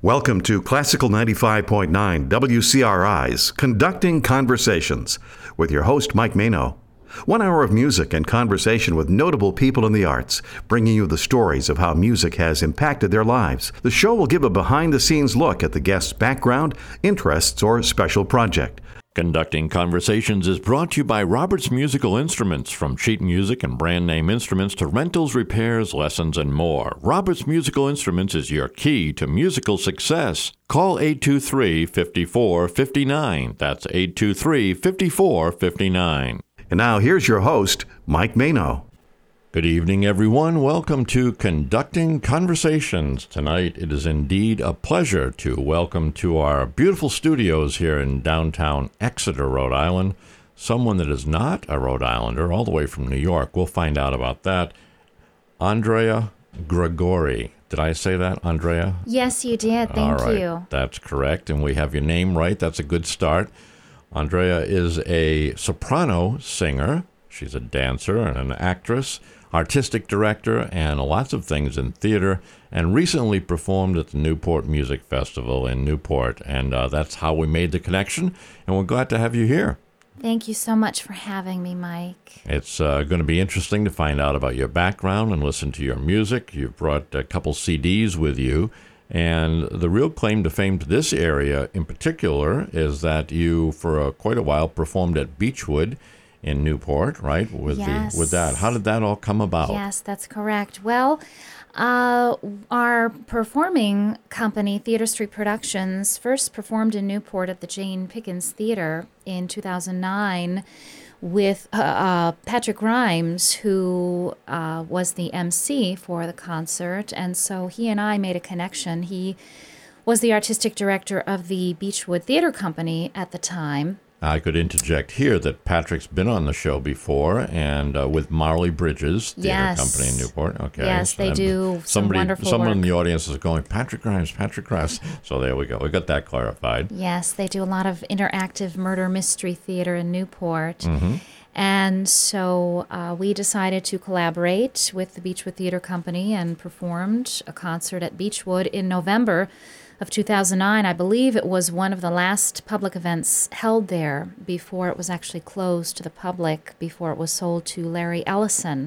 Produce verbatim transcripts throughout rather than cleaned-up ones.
Welcome to Classical ninety-five point nine W C R I's Conducting Conversations with your host, Mike Mano. One hour of music and conversation with notable people in the arts, bringing you the stories of how music has impacted their lives. The show will give a behind-the-scenes look at the guest's background, interests, or special project. Conducting Conversations is brought to you by Roberts Musical Instruments, from sheet music and brand name instruments to rentals, repairs, lessons, and more. Roberts Musical Instruments is your key to musical success. Call eight two three, five four five nine. That's eight two three, five four five nine. And now here's your host, Mike Mano. Good evening, everyone. Welcome to Conducting Conversations. Tonight, it is indeed a pleasure to welcome to our beautiful studios here in downtown Exeter, Rhode Island, someone that is not a Rhode Islander, all the way from New York. We'll find out about that. Andrea Gregori. Did I say that, Andrea? Yes, you did. Thank all right. you. That's correct, and we have your name right. That's a good start. Andrea is a soprano singer. She's a dancer and an actress, artistic director, and lots of things in theater, and recently performed at the Newport Music Festival in Newport. And uh, that's how we made the connection, and we're glad to have you here. Thank you so much for having me, Mike. It's uh, going to be interesting to find out about your background and listen to your music. You've brought a couple C Ds with you, and the real claim to fame to this area in particular is that you, for uh, quite a while, performed at Beechwood in Newport, right? With yes. the with that, how did that all come about? Yes, that's correct. Well, uh, our performing company, Theater Street Productions, first performed in Newport at the Jane Pickens Theater in two thousand nine with uh, uh, Patrick Grimes, who uh, was the M C for the concert, and so he and I made a connection. He was the artistic director of the Beechwood Theater Company at the time. I could interject here that Patrick's been on the show before, and uh, with Marley Bridges Theater yes. Company in Newport. Okay. Yes, they and do some somebody, wonderful Someone work. in the audience is going, Patrick Grimes, Patrick Grimes. So there we go. We got that clarified. Yes, they do a lot of interactive murder mystery theater in Newport. Mm-hmm. And so uh, we decided to collaborate with the Beechwood Theater Company and performed a concert at Beechwood in November of two thousand nine. I believe it was one of the last public events held there before it was actually closed to the public, before it was sold to Larry Ellison.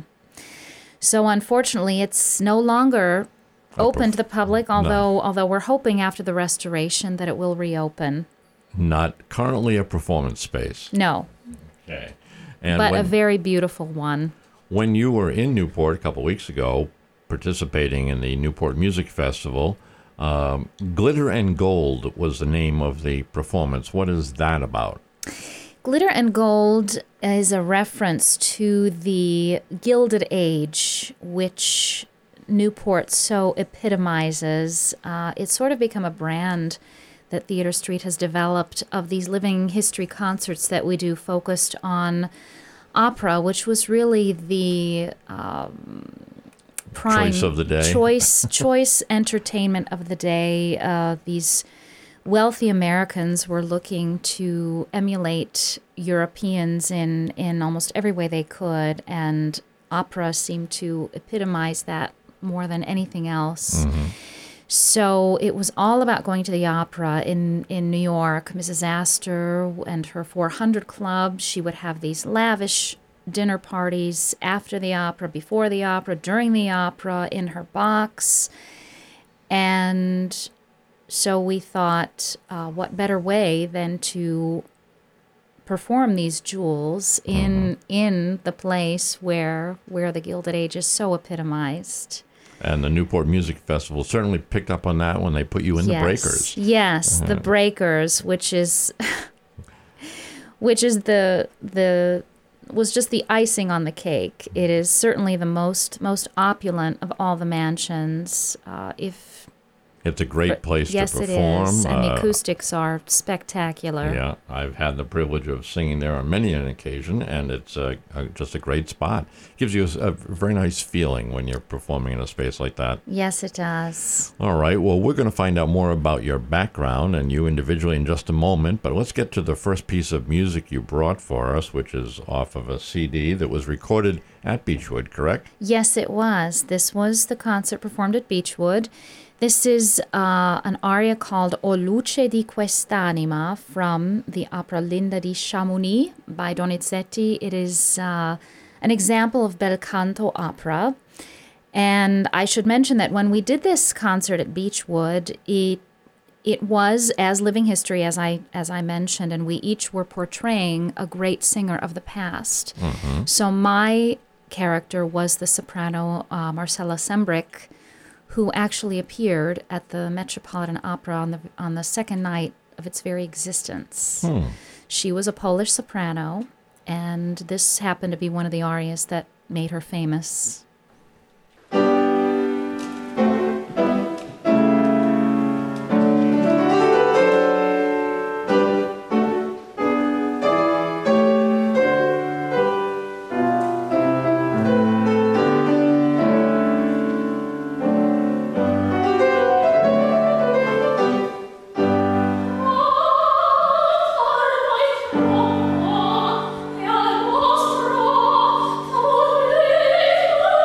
So unfortunately, it's no longer open to the public, although no. although we're hoping after the restoration that it will reopen. Not currently a performance space. No. Okay. And but when, a very beautiful one. When you were in Newport a couple weeks ago, participating in the Newport Music Festival, um, Glitter and Gold was the name of the performance. What is that about? Glitter and Gold is a reference to the Gilded Age, which Newport so epitomizes. Uh, it's sort of become a brand that Theater Street has developed of these living history concerts that we do focused on opera, which was really the um, prime choice of the day. choice choice entertainment of the day. Uh, these wealthy Americans were looking to emulate Europeans in, in almost every way they could, and opera seemed to epitomize that more than anything else. Mm-hmm. So it was all about going to the opera in, in New York. Missus Astor and her four hundred Club, she would have these lavish dinner parties after the opera, before the opera, during the opera, in her box. And so we thought, uh, what better way than to perform these jewels in mm-hmm. in the place where where the Gilded Age is so epitomized. And the Newport Music Festival certainly picked up on that when they put you in yes. the Breakers. Yes, uh-huh. the Breakers, which is which is the the was just the icing on the cake. It is certainly the most most opulent of all the mansions. Uh, if It's a great place yes, to perform. Yes, it is, and the uh, acoustics are spectacular. Yeah, I've had the privilege of singing there on many an occasion, and it's uh, a, just a great spot. Gives you a, a very nice feeling when you're performing in a space like that. Yes, it does. All right, well, we're going to find out more about your background and you individually in just a moment, but let's get to the first piece of music you brought for us, which is off of a C D that was recorded at Beechwood, correct? Yes, it was. This was the concert performed at Beechwood. This is uh, an aria called O luce di quest'anima from the opera Linda di Chamonix by Donizetti. It is uh, an example of bel canto opera. And I should mention that when we did this concert at Beechwood, it it was as living history, as I as I mentioned, and we each were portraying a great singer of the past. Mm-hmm. So my character was the soprano uh, Marcella Sembrich, who actually appeared at the Metropolitan Opera on the on the second night of its very existence. Hmm. She was a Polish soprano, and this happened to be one of the arias that made her famous. Oh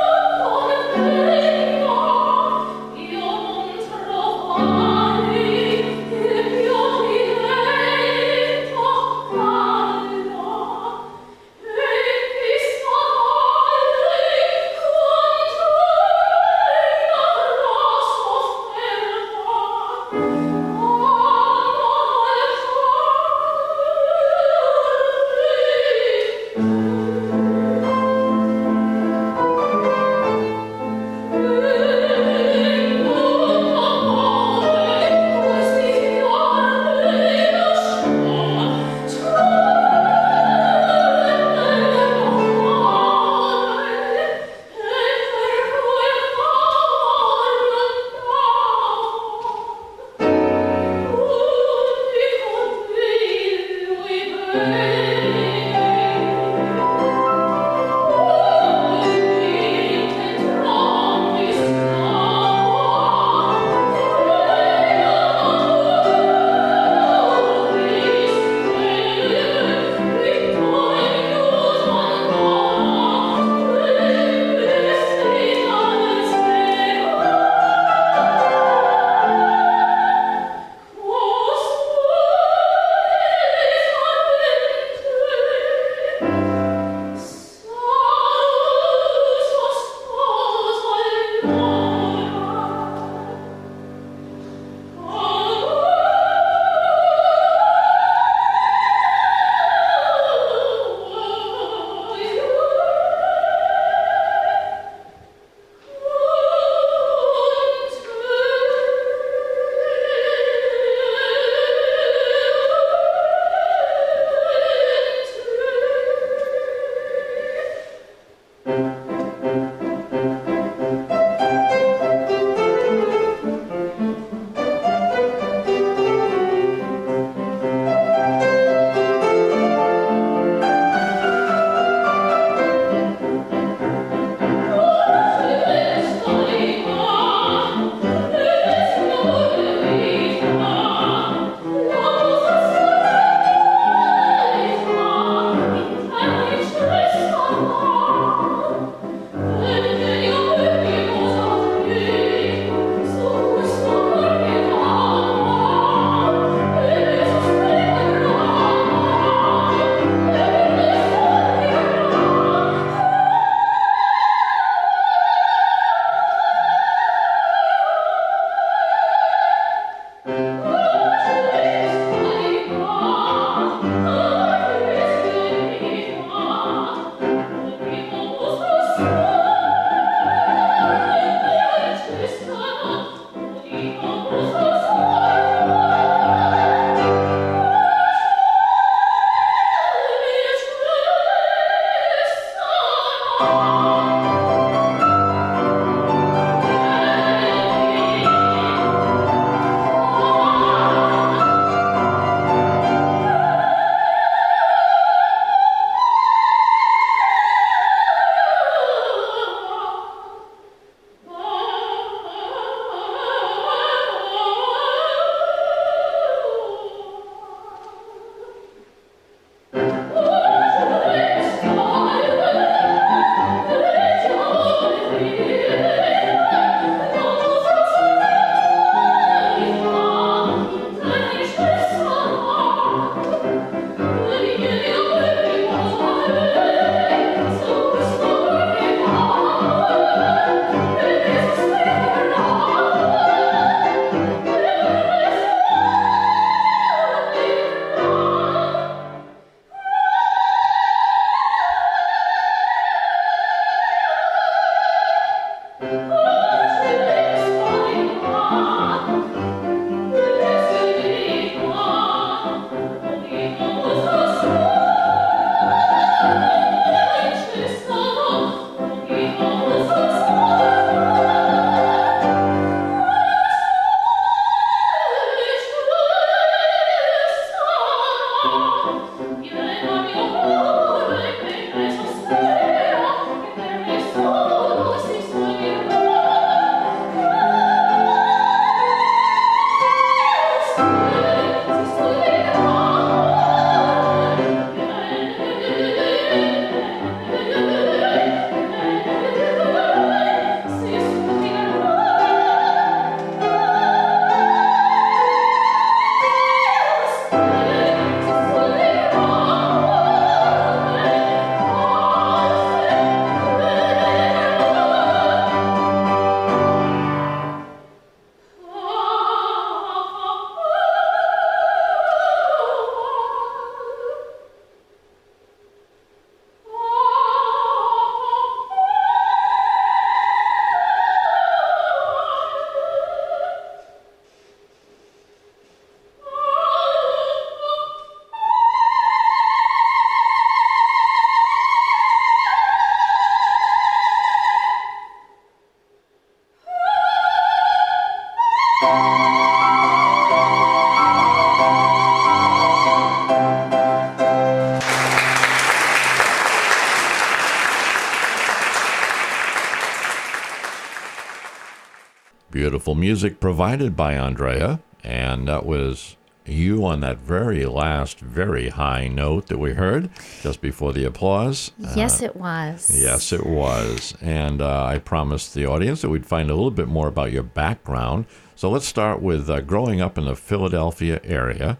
wonderful music provided by Andrea, and that was you on that very last, very high note that we heard just before the applause. Yes, uh, it was. Yes, it was. And uh, I promised the audience that we'd find a little bit more about your background. So let's start with uh, growing up in the Philadelphia area,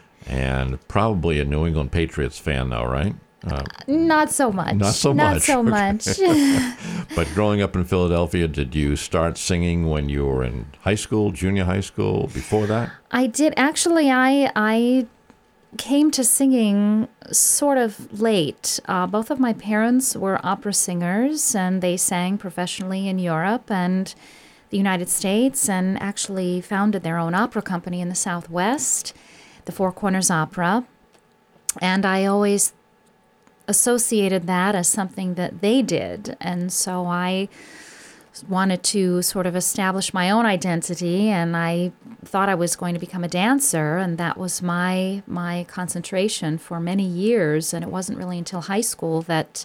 and probably a New England Patriots fan, though, right? Uh, Not so much. Not so Not much. so much. But growing up in Philadelphia, did you start singing when you were in high school, junior high school, before that? I did. Actually, I I came to singing sort of late. Uh, both of my parents were opera singers, and they sang professionally in Europe and the United States, and actually founded their own opera company in the Southwest, the Four Corners Opera. And I always associated that as something that they did. And so I wanted to sort of establish my own identity, and I thought I was going to become a dancer, and that was my my concentration for many years. And it wasn't really until high school that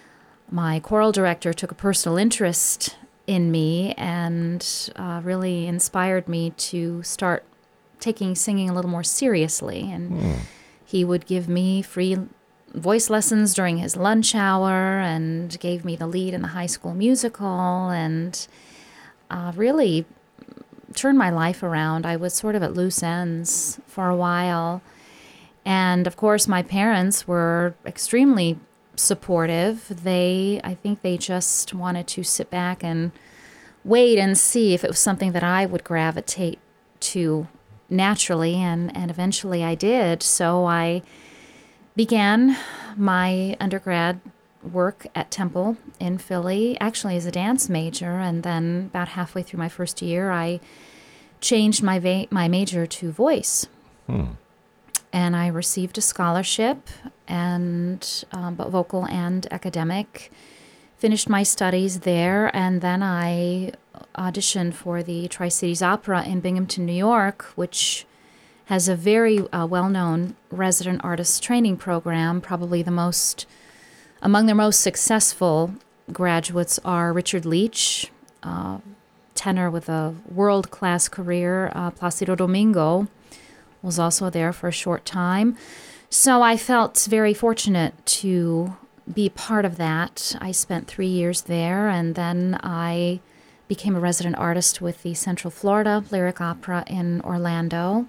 my choral director took a personal interest in me and uh, really inspired me to start taking singing a little more seriously. And mm. he would give me free voice lessons during his lunch hour and gave me the lead in the High School Musical, and uh, really turned my life around. I was sort of at loose ends for a while. And of course, my parents were extremely supportive. They, I think they just wanted to sit back and wait and see if it was something that I would gravitate to naturally, and, and eventually I did. So I began my undergrad work at Temple in Philly, actually as a dance major, and then about halfway through my first year, I changed my va- my major to voice. Hmm. And I received a scholarship, and um, but vocal and academic. Finished my studies there, and then I auditioned for the Tri-Cities Opera in Binghamton, New York, which has a very uh, well-known resident artist training program. Probably the most, among their most successful graduates are Richard Leach, uh, tenor with a world-class career. Uh, Placido Domingo was also there for a short time. So I felt very fortunate to be part of that. I spent three years there, and then I became a resident artist with the Central Florida Lyric Opera in Orlando.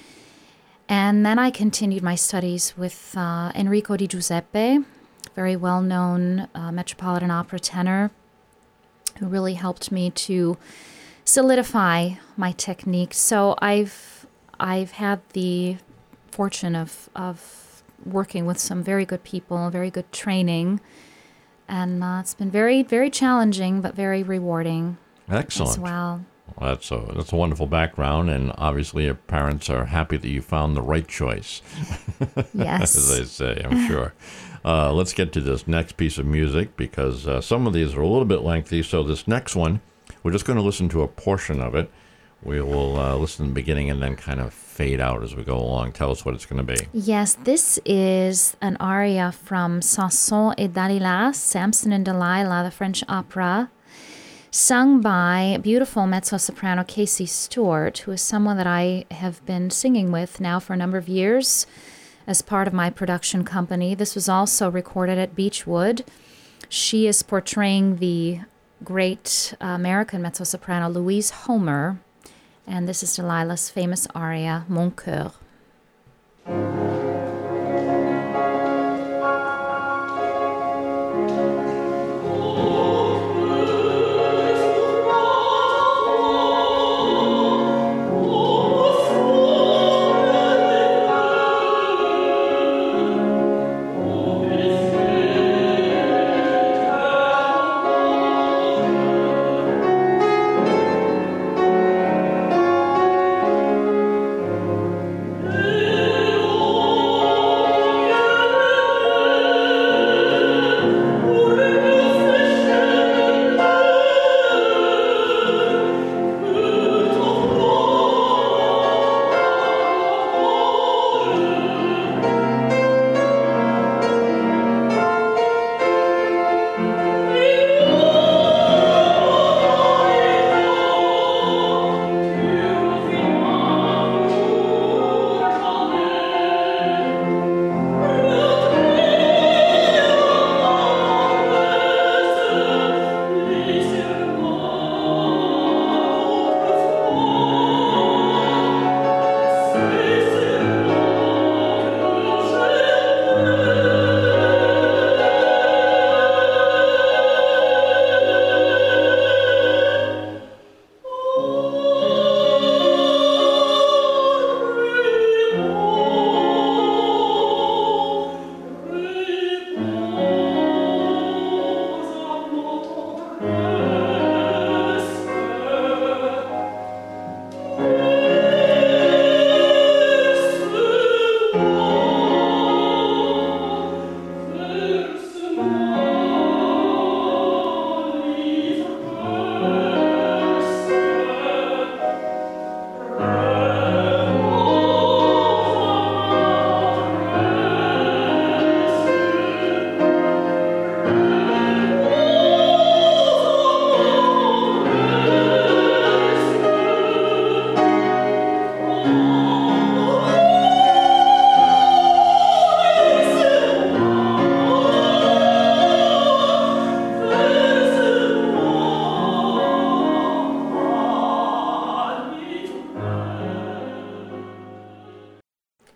And then I continued my studies with uh, Enrico Di Giuseppe, very well-known uh, Metropolitan Opera tenor, who really helped me to solidify my technique. So I've I've had the fortune of of working with some very good people, very good training, and uh, it's been very, very challenging, but very rewarding. Excellent. As well. Well, that's a that's a wonderful background, and obviously your parents are happy that you found the right choice. Yes. As they say, I'm sure. Uh, let's get to this next piece of music, because uh, some of these are a little bit lengthy. So this next one, we're just going to listen to a portion of it. We will uh, listen to the beginning and then kind of fade out as we go along. Tell us what it's going to be. Yes, this is an aria from Samson et Dalila, Samson and Delilah, the French opera, sung by beautiful mezzo-soprano Casey Stewart, who is someone that I have been singing with now for a number of years as part of my production company. This was also recorded at Beechwood. She is portraying the great uh, American mezzo-soprano Louise Homer, and this is Delilah's famous aria, Mon Coeur.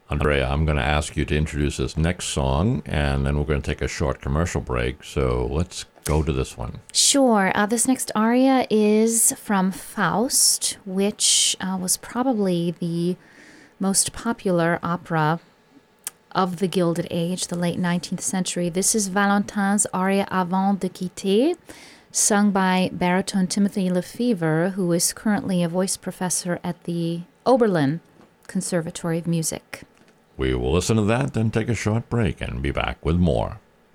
Andrea, I'm going to ask you to introduce this next song, and then we're going to take a short commercial break. So let's go to this one. Sure. Uh, this next aria is from Faust, which uh, was probably the most popular opera of the Gilded Age, the late nineteenth century. This is Valentin's aria Avant de quitter, sung by baritone Timothy Lefevre, who is currently a voice professor at the Oberlin Conservatory of Music. We will listen to that, then take a short break and be back with more.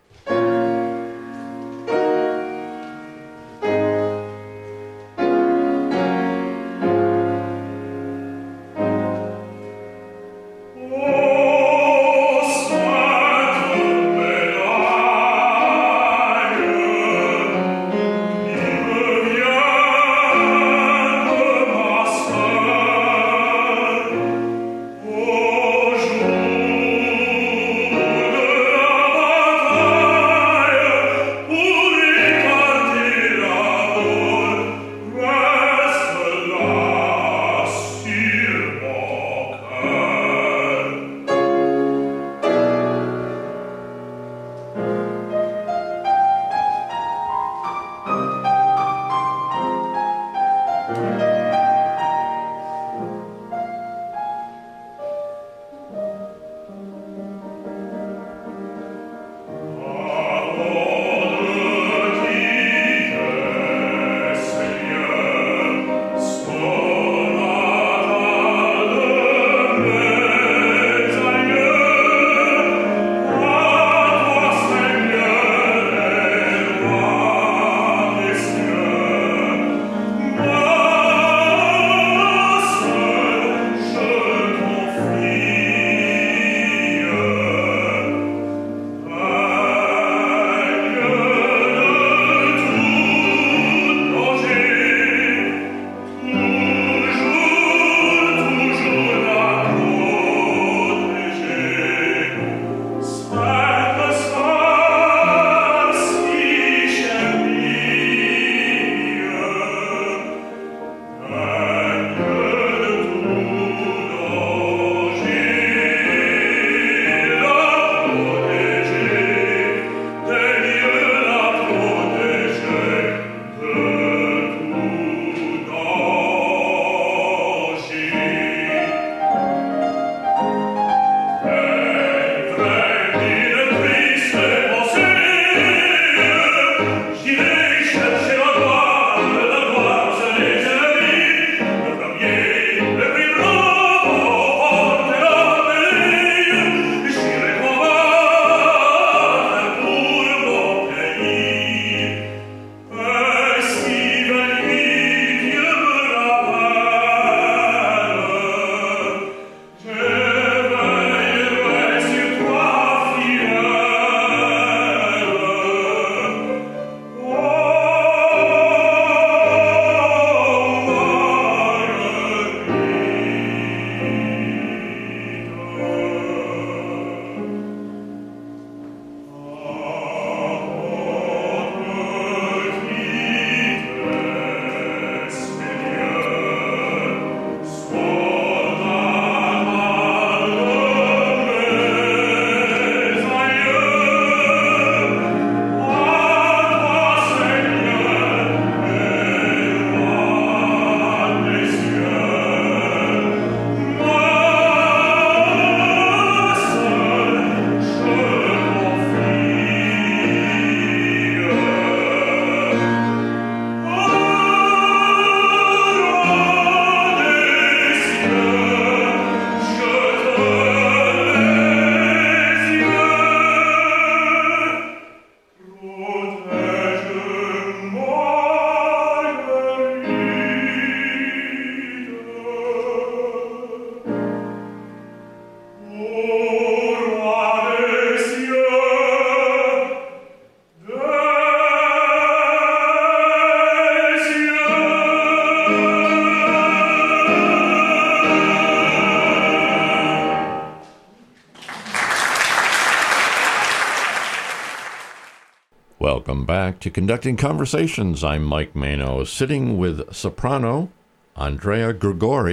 Welcome back to Conducting Conversations. I'm Mike Mano, sitting with soprano Andrea Grigori,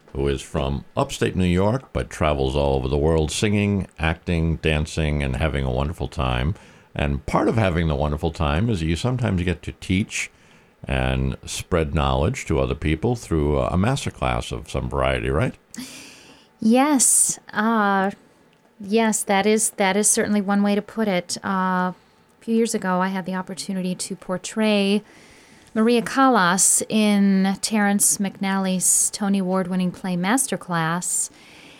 who is from upstate New York but travels all over the world singing, acting, dancing, and having a wonderful time. And part of having the wonderful time is you sometimes get to teach and spread knowledge to other people through a masterclass of some variety, right? Yes. Uh, yes, that is that is certainly one way to put it. Uh, a few years ago, I had the opportunity to portray Maria Callas in Terrence McNally's Tony Award-winning play Masterclass,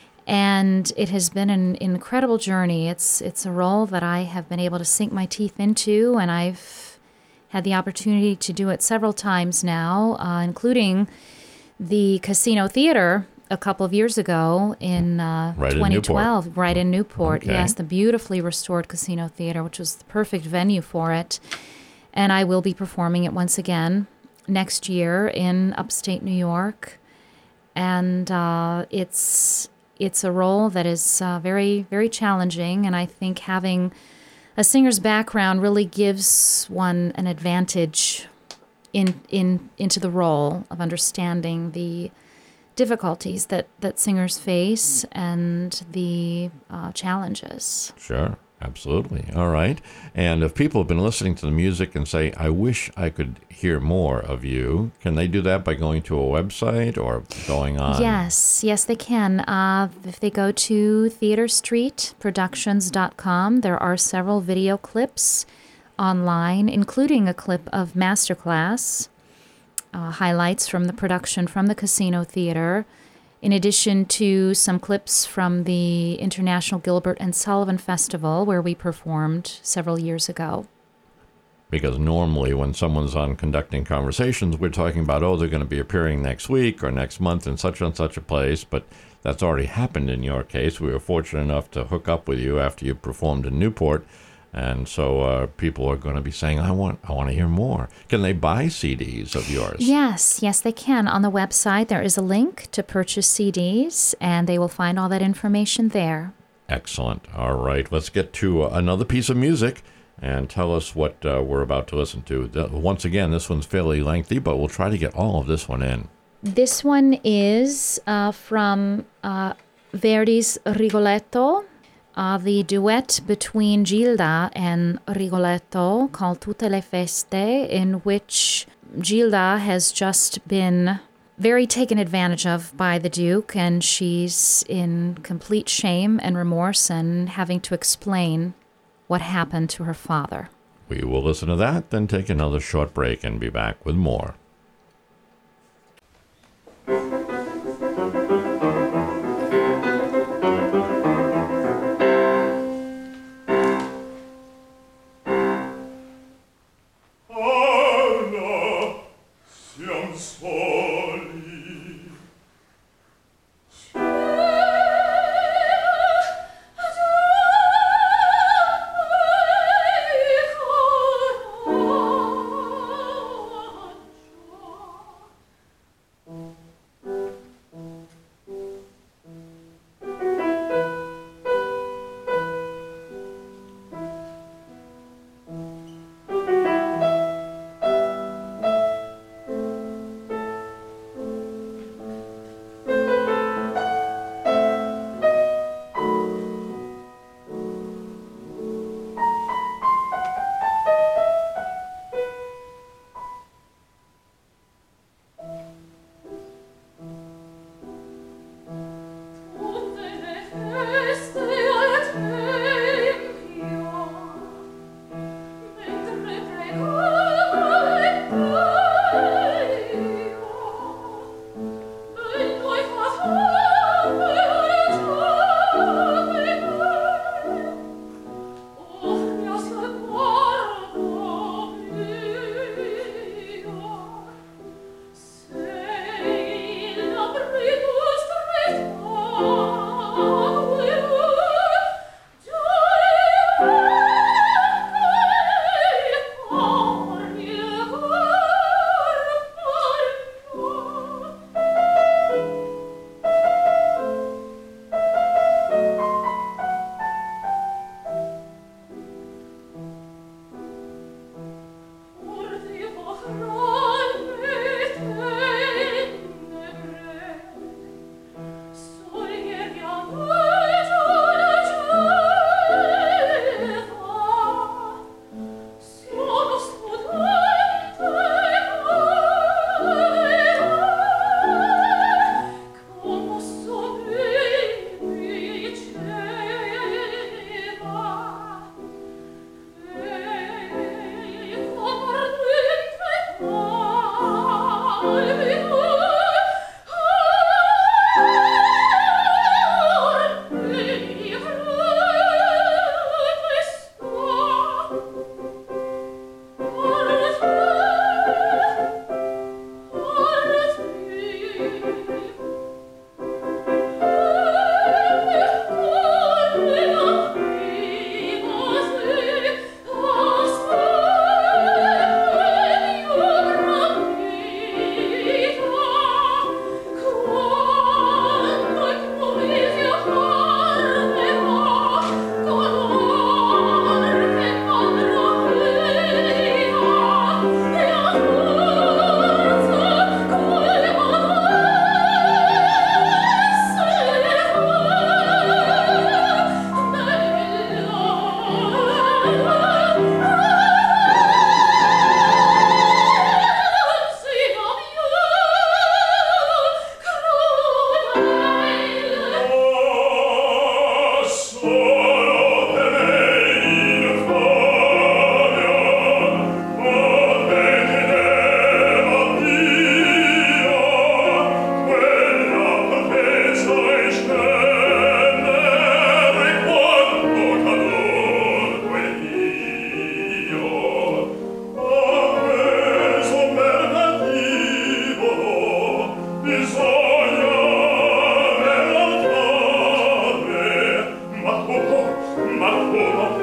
and it has been an incredible journey. It's it's a role that I have been able to sink my teeth into, and I've had the opportunity to do it several times now, uh, including the Casino Theater a couple of years ago in uh, right twenty twelve, in right in Newport. Okay. Yes, the beautifully restored Casino Theater, which was the perfect venue for it. And I will be performing it once again next year in upstate New York. And uh, it's it's a role that is uh, very, very challenging. And I think having a singer's background really gives one an advantage in in into the role of understanding the difficulties that, that singers face and the uh, challenges. Sure, absolutely. All right. And if people have been listening to the music and say, I wish I could hear more of you, can they do that by going to a website or going on? Yes, yes, they can. Uh, if they go to theater street productions dot com, there are several video clips online, including a clip of Masterclass, uh, highlights from the production from the Casino Theater, in addition to some clips from the International Gilbert and Sullivan Festival, where we performed several years ago. Because normally when someone's on Conducting Conversations, we're talking about, oh, they're going to be appearing next week or next month in such and such a place, but that's already happened in your case. We were fortunate enough to hook up with you after you performed in Newport, and so uh, people are going to be saying, I want I want to hear more. Can they buy C Ds of yours? Yes, yes, they can. On the website, there is a link to purchase C Ds, and they will find all that information there. Excellent. All right, let's get to another piece of music and tell us what uh, we're about to listen to. The, once again, this one's fairly lengthy, but we'll try to get all of this one in. This one is uh, from uh, Verdi's Rigoletto, uh, the duet between Gilda and Rigoletto called Tutte le Feste, in which Gilda has just been very taken advantage of by the Duke, and she's in complete shame and remorse and having to explain what happened to her father. We will listen to that, then take another short break and be back with more.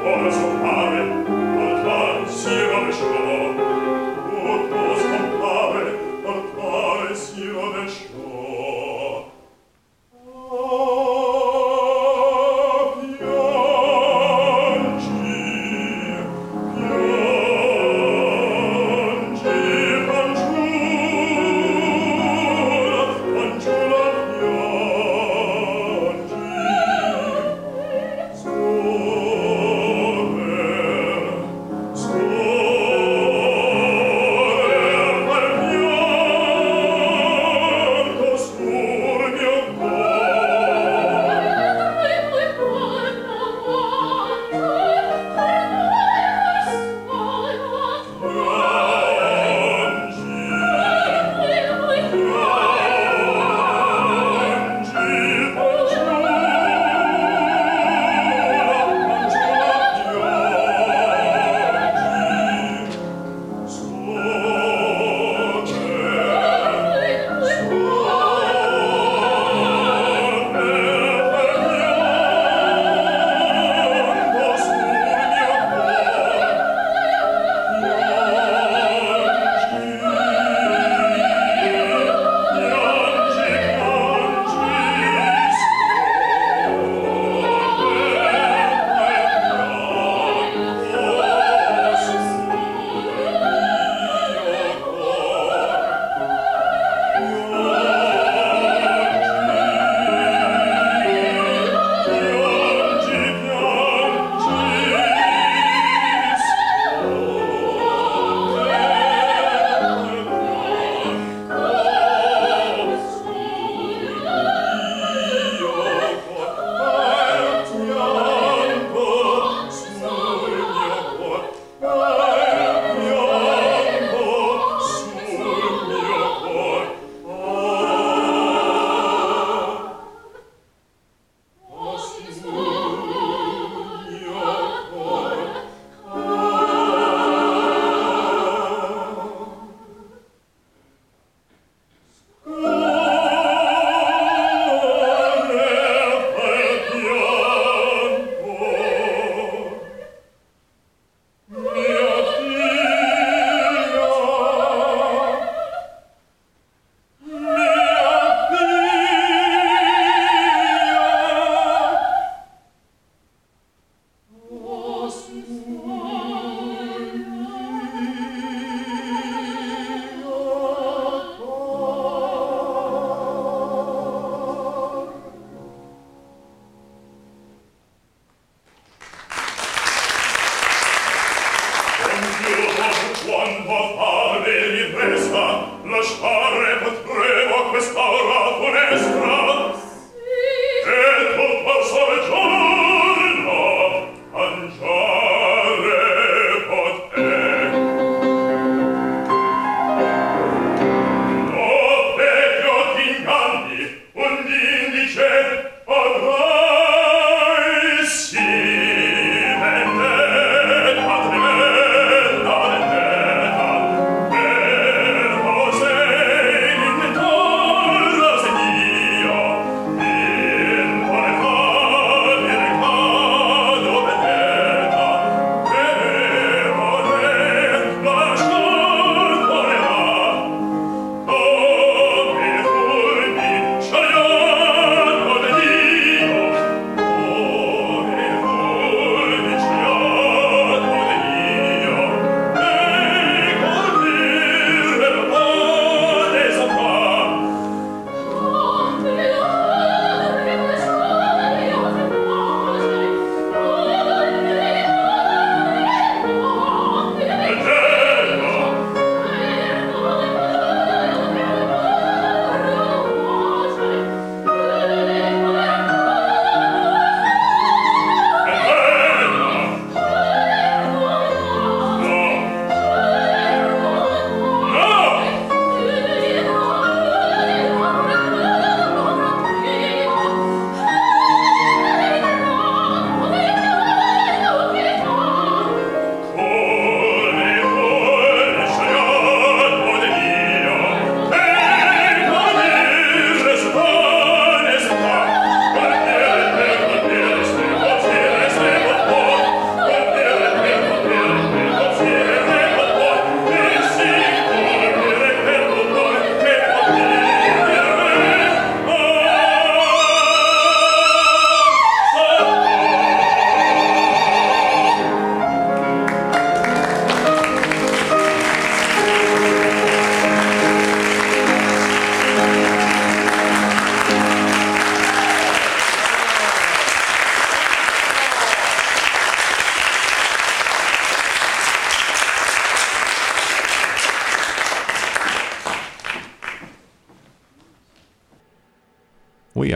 Oh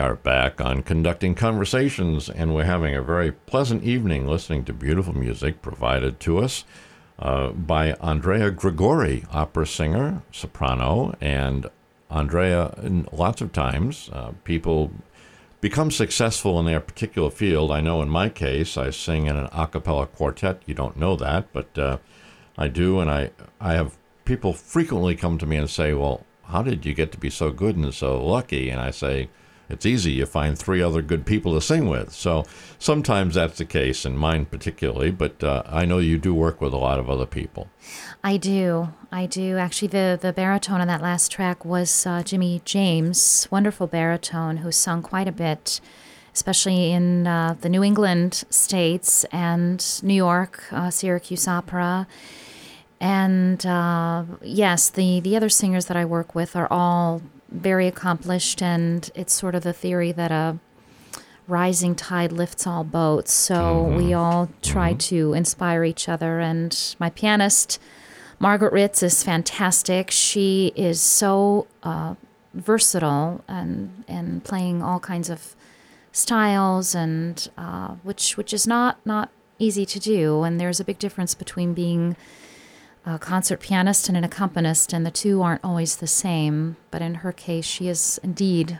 are back on Conducting Conversations, and we're having a very pleasant evening listening to beautiful music provided to us uh, by Andrea Gregori, opera singer, soprano, and Andrea, lots of times, uh, people become successful in their particular field. I know in my case, I sing in an a cappella quartet. You don't know that, but uh, I do, and I, I have people frequently come to me and say, well, how did you get to be so good and so lucky? And I say, it's easy. You find three other good people to sing with. So sometimes that's the case, and mine particularly, but uh, I know you do work with a lot of other people. I do. I do. Actually, the, the baritone on that last track was uh, Jimmy James, wonderful baritone who sung quite a bit, especially in uh, the New England states and New York, uh, Syracuse Opera. And uh, yes, the, the other singers that I work with are all very accomplished, and it's sort of the theory that a rising tide lifts all boats. So mm-hmm. we all try mm-hmm. to inspire each other. And my pianist, Margaret Ritz, is fantastic. She is so uh, versatile and and playing all kinds of styles, and uh, which which is not not easy to do. And there's a big difference between being a concert pianist and an accompanist, and the two aren't always the same. But in her case, she is indeed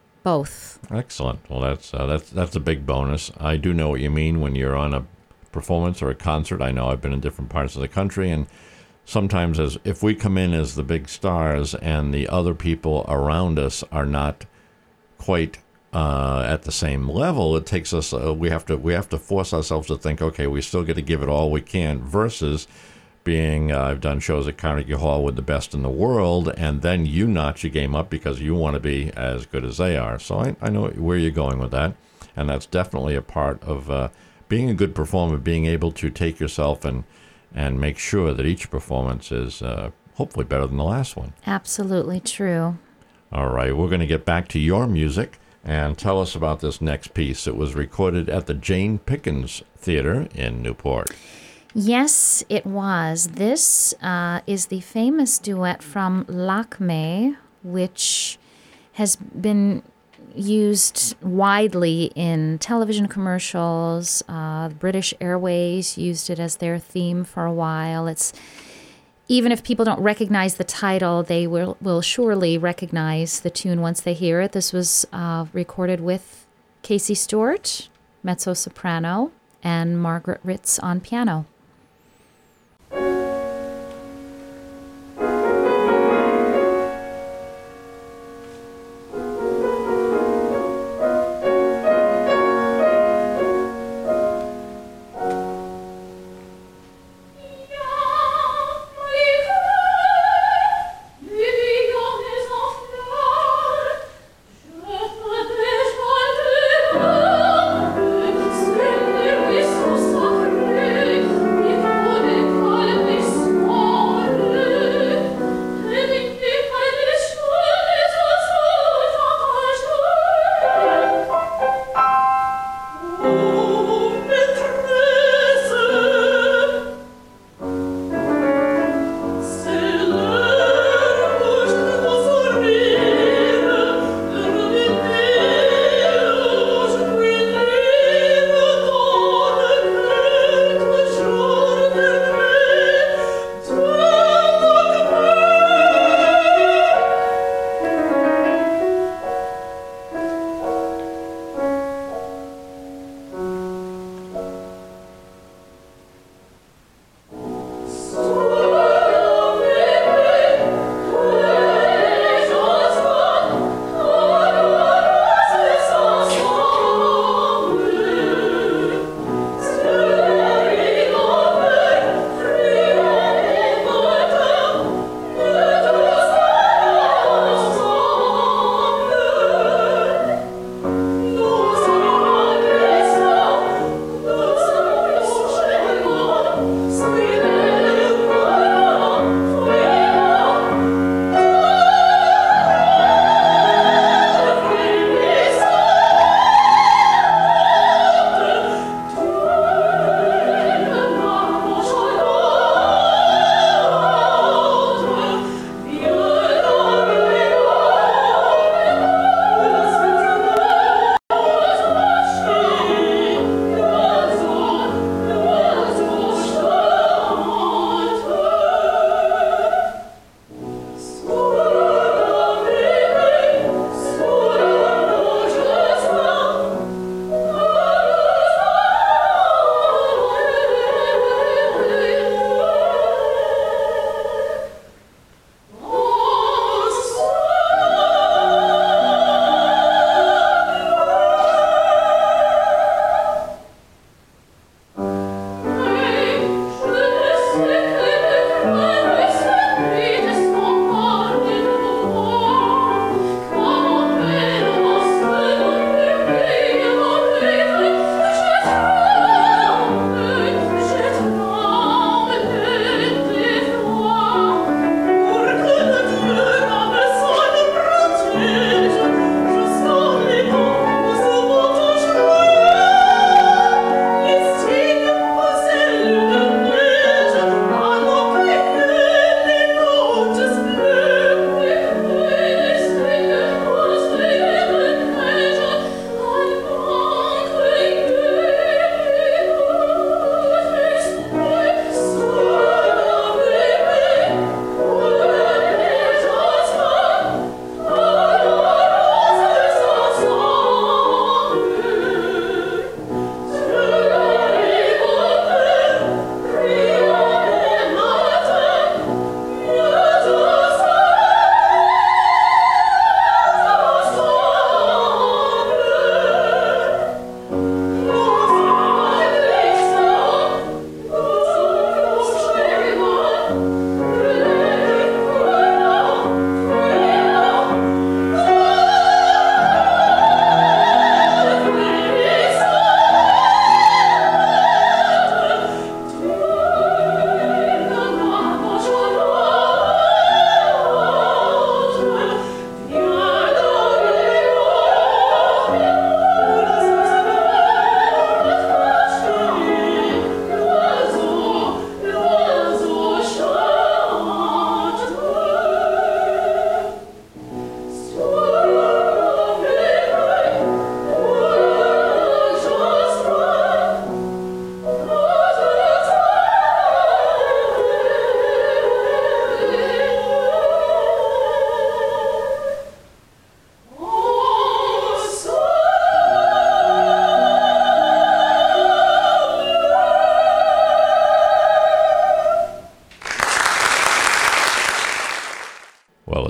both. Excellent. Well, that's uh, that's that's a big bonus. I do know what you mean when you're on a performance or a concert. I know I've been in different parts of the country, and sometimes as if we come in as the big stars and the other people around us are not quite uh, at the same level, it takes us. Uh, we have to we have to force ourselves to think, okay, we still got to give it all we can. Versus being, uh, I've done shows at Carnegie Hall with the best in the world, and then you notch your game up because you want to be as good as they are. So I, I know where you're going with that, and that's definitely a part of uh, being a good performer, being able to take yourself and and make sure that each performance is uh, hopefully better than the last one. Absolutely true. All right, we're going to get back to your music and tell us about this next piece. It was recorded at the Jane Pickens Theater in Newport. Yes, it was. This uh, is the famous duet from Lakme, which has been used widely in television commercials. Uh, British Airways used it as their theme for a while. It's even if people don't recognize the title, they will, will surely recognize the tune once they hear it. This was uh, recorded with Casey Stewart, mezzo-soprano, and Margaret Ritz on piano. Sacré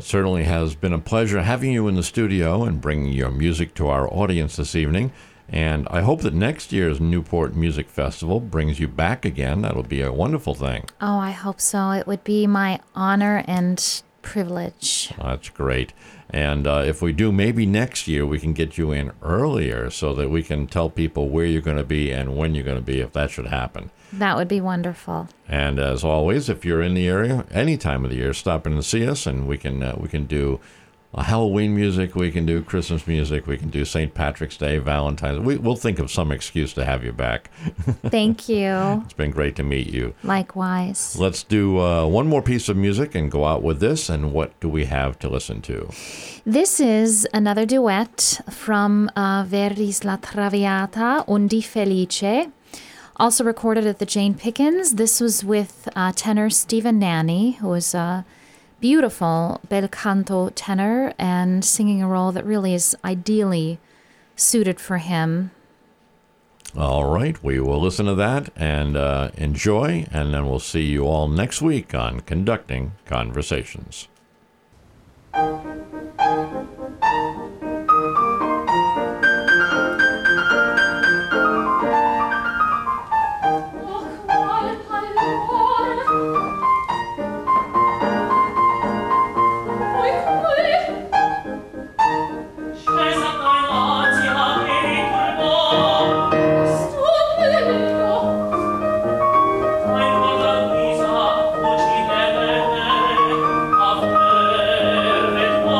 certainly has been a pleasure having you in the studio and bringing your music to our audience this evening. And I hope that next year's Newport Music Festival brings you back again. That'll be a wonderful thing. Oh, I hope so. It would be my honor and privilege. That's great. And uh, if we do, maybe next year we can get you in earlier so that we can tell people where you're going to be and when you're going to be, if that should happen. That would be wonderful. And as always, if you're in the area any time of the year, stop in and see us, and we can uh, we can do uh, Halloween music, we can do Christmas music, we can do Saint Patrick's Day, Valentine's. We, we'll think of some excuse to have you back. Thank you. It's been great to meet you. Likewise. Let's do uh, one more piece of music and go out with this. And what do we have to listen to? This is another duet from uh, Verdi's La Traviata, Undi Felice, also recorded at the Jane Pickens. This was with uh, tenor Stephen Nanny, who is a beautiful bel canto tenor and singing a role that really is ideally suited for him. All right, we will listen to that and uh, enjoy, and then we'll see you all next week on Conducting Conversations. Of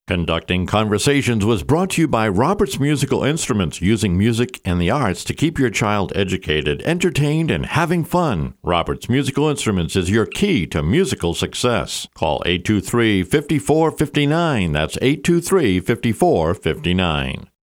Conducting Conversations was brought to you by Roberts Musical Instruments, using music and the arts to keep your child educated, entertained, and having fun. Roberts Musical Instruments is your key to musical success. Call eight two three, five four five nine. That's eight two three, five four five nine.